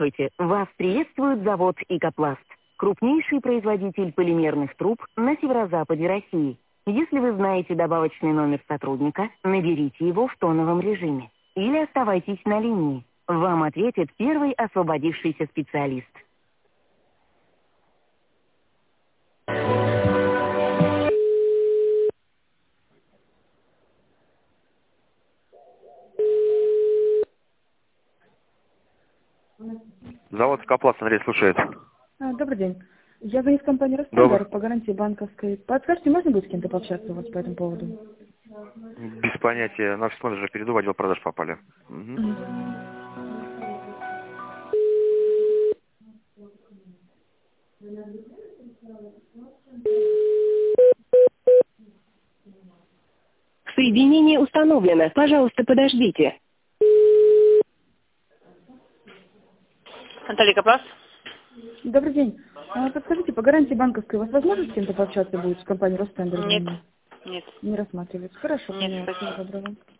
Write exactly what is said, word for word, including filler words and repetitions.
Здравствуйте! Вас приветствует завод «Икопласт», крупнейший производитель полимерных труб на северо-западе России. Если вы знаете добавочный номер сотрудника, наберите его в тоновом режиме. Или оставайтесь на линии. Вам ответит первый освободившийся специалист. Завод «Икопласт», Андрей слушает. А, добрый день. Я звоню с компании Добрый. «Ростендер» по гарантии банковской. Подскажите, можно будет с кем-то пообщаться вот по этому поводу? Без понятия. На офис менеджера перейду, в отдел продаж попали. Угу. Соединение установлено. Пожалуйста, подождите. Анатолий Икопласт. Добрый день. А, подскажите, по гарантии банковской у вас возможно с кем-то пообщаться будет с компанией «Ростендер»? Нет. Нет. Не рассматривается. Хорошо. Нет, понятно. спасибо. Всего доброго.